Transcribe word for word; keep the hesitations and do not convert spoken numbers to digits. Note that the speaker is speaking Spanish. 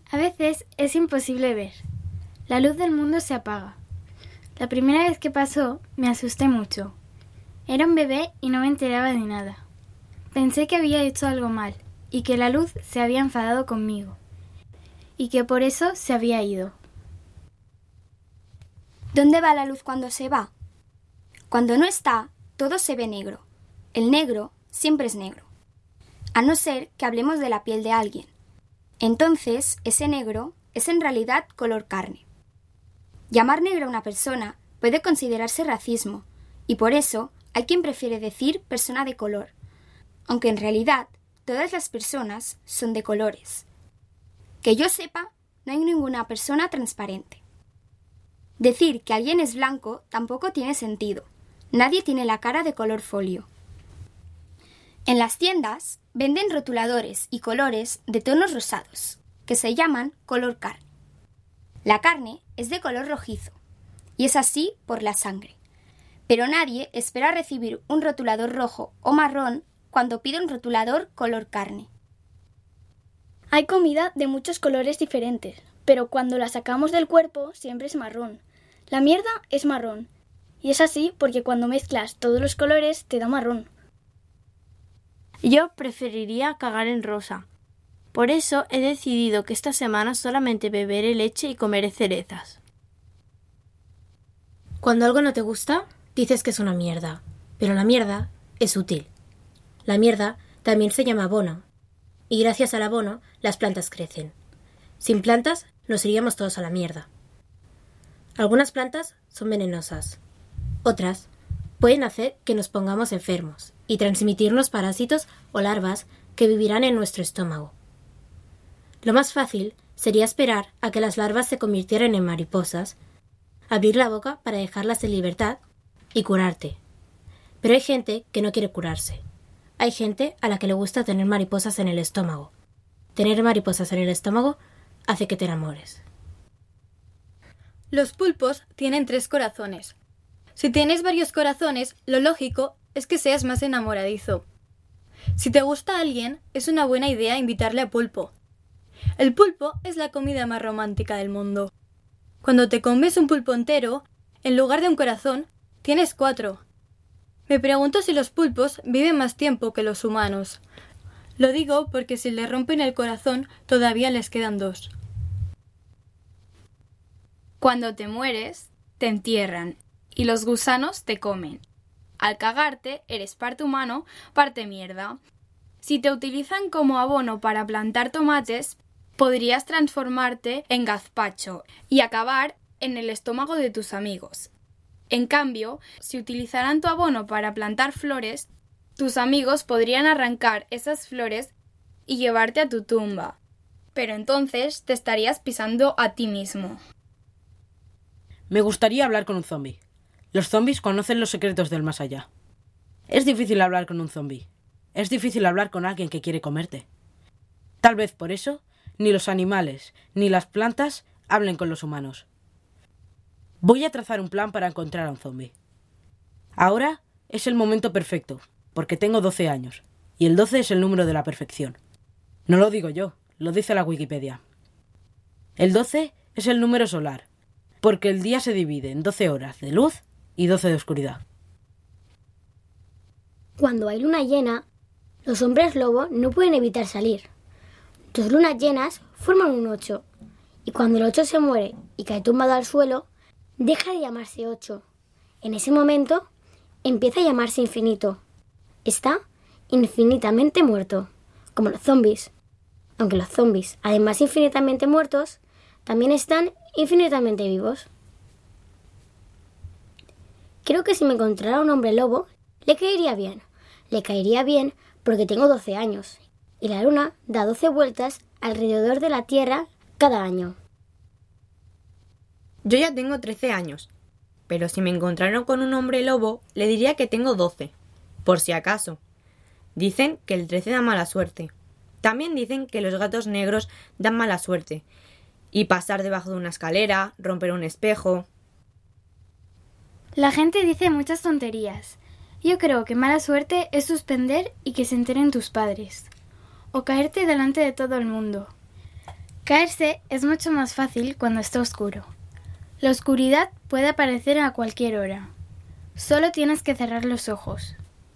A veces es imposible ver. La luz del mundo se apaga. La primera vez que pasó, me asusté mucho. Era un bebé y no me enteraba de nada. Pensé que había hecho algo mal y que la luz se había enfadado conmigo y que por eso se había ido. ¿Dónde va la luz cuando se va? Cuando no está, todo se ve negro. El negro siempre es negro. A no ser que hablemos de la piel de alguien. Entonces, ese negro es en realidad color carne. Llamar negra a una persona puede considerarse racismo, y por eso hay quien prefiere decir persona de color, aunque en realidad todas las personas son de colores. Que yo sepa, no hay ninguna persona transparente. Decir que alguien es blanco tampoco tiene sentido. Nadie tiene la cara de color folio. En las tiendas venden rotuladores y colores de tonos rosados, que se llaman color carne. La carne es de color rojizo, y es así por la sangre. Pero nadie espera recibir un rotulador rojo o marrón cuando pide un rotulador color carne. Hay comida de muchos colores diferentes, pero cuando la sacamos del cuerpo siempre es marrón. La mierda es marrón, y es así porque cuando mezclas todos los colores te da marrón. Yo preferiría cagar en rosa. Por eso he decidido que esta semana solamente beberé leche y comeré cerezas. Cuando algo no te gusta, dices que es una mierda, pero la mierda es útil. La mierda también se llama abono, y gracias al abono las plantas crecen. Sin plantas nos iríamos todos a la mierda. Algunas plantas son venenosas, otras pueden hacer que nos pongamos enfermos y transmitirnos parásitos o larvas que vivirán en nuestro estómago. Lo más fácil sería esperar a que las larvas se convirtieran en mariposas, abrir la boca para dejarlas en libertad y curarte. Pero hay gente que no quiere curarse. Hay gente a la que le gusta tener mariposas en el estómago. Tener mariposas en el estómago hace que te enamores. Los pulpos tienen tres corazones. Si tienes varios corazones, lo lógico es que seas más enamoradizo. Si te gusta alguien, es una buena idea invitarle a pulpo. El pulpo es la comida más romántica del mundo. Cuando te comes un pulpo entero, en lugar de un corazón, tienes cuatro. Me pregunto si los pulpos viven más tiempo que los humanos. Lo digo porque si le rompen el corazón, todavía les quedan dos. Cuando te mueres, te entierran y los gusanos te comen. Al cagarte, eres parte humano, parte mierda. Si te utilizan como abono para plantar tomates, podrías transformarte en gazpacho y acabar en el estómago de tus amigos. En cambio, si utilizaran tu abono para plantar flores, tus amigos podrían arrancar esas flores y llevarte a tu tumba. Pero entonces te estarías pisando a ti mismo. Me gustaría hablar con un zombi. Los zombis conocen los secretos del más allá. Es difícil hablar con un zombi. Es difícil hablar con alguien que quiere comerte. Tal vez por eso, ni los animales ni las plantas hablen con los humanos. Voy a trazar un plan para encontrar a un zombi. Ahora es el momento perfecto, porque tengo doce años, y el doce es el número de la perfección. No lo digo yo, lo dice la Wikipedia. El doce es el número solar, porque el día se divide en doce horas de luz y doce de oscuridad. Cuando hay luna llena, los hombres lobo no pueden evitar salir. Dos lunas llenas forman un ocho, y cuando el ocho se muere y cae tumbado al suelo, deja de llamarse ocho. En ese momento empieza a llamarse infinito. Está infinitamente muerto, como los zombies. Aunque los zombies, además infinitamente muertos, también están infinitamente vivos. Creo que si me encontrara un hombre lobo, le caería bien. Le caería bien porque tengo doce años y la luna da doce vueltas alrededor de la Tierra cada año. Yo ya tengo trece años, pero si me encontrara con un hombre lobo, le diría que tengo doce, por si acaso. Dicen que el trece da mala suerte. También dicen que los gatos negros dan mala suerte. Y pasar debajo de una escalera, romper un espejo. La gente dice muchas tonterías. Yo creo que mala suerte es suspender y que se enteren tus padres. O caerte delante de todo el mundo. Caerse es mucho más fácil cuando está oscuro. La oscuridad puede aparecer a cualquier hora. Solo tienes que cerrar los ojos.